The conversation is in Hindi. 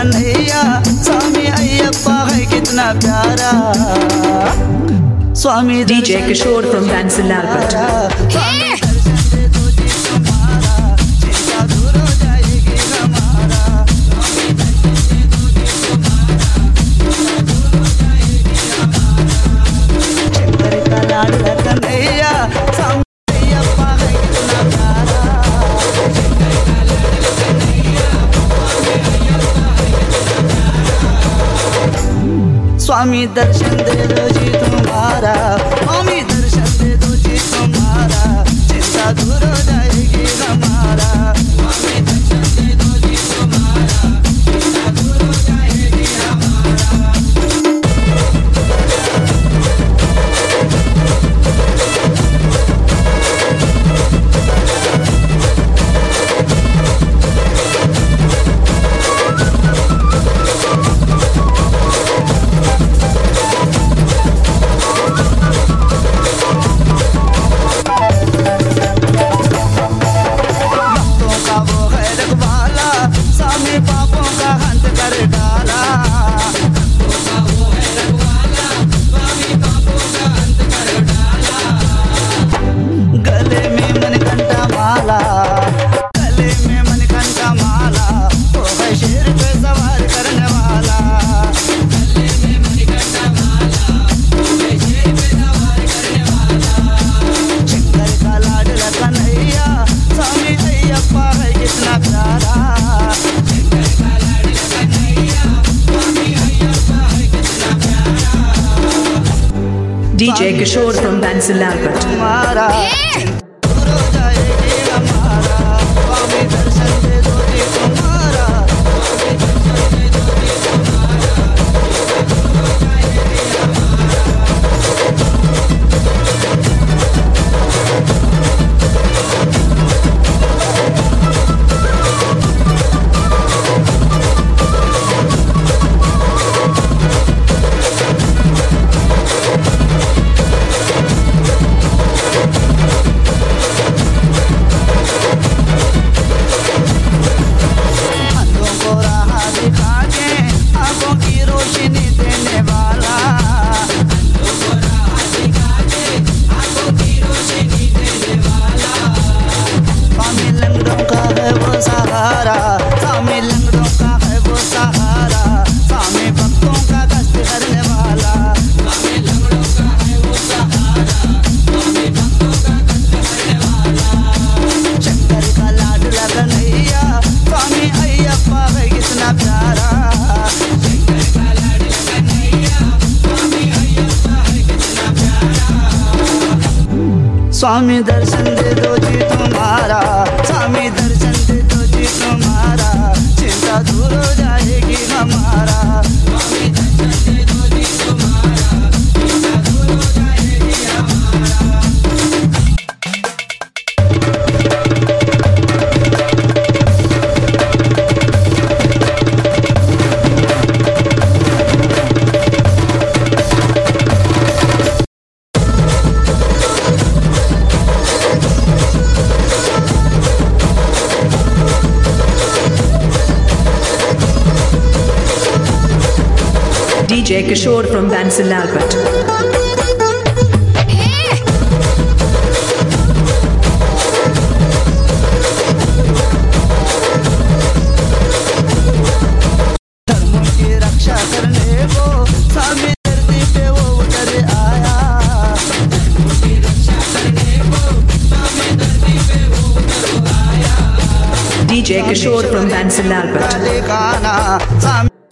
कन्हैया स्वामी अय्यप्पा है कितना प्यारा। स्वामी DJ Kishore from Bansalalpet. स्वामी दर्शन दे दो जी तुम्हारा, स्वामी दर्शन दे दो जी तुम्हारा, चिंता दूर हो जाएगी हमारा। स्वामी दर्शन दे दो जी तुम्हारा, चिंता दूर हो जाएगी हमारा। DJ Kishore from Bansalalpet. स्वामी दर्शन दे दो जी तुम्हारा, स्वामी दर्शन दे दो जी तुम्हारा, चिंता दूर हो जाएगी हमारा। स्वामी दर्शन दे दो जी तुम्हारा, चिंता दूर हो जाएगी हमारा। DJ Kishore from Bansalalpet. धर्मों की रक्षा करने को स्वामी धरती पे वो उतर आया। धर्मों की रक्षा करने को स्वामी धरती पे वो उतर आया। DJ Kishore from Bansalalpet. गाना स्वामी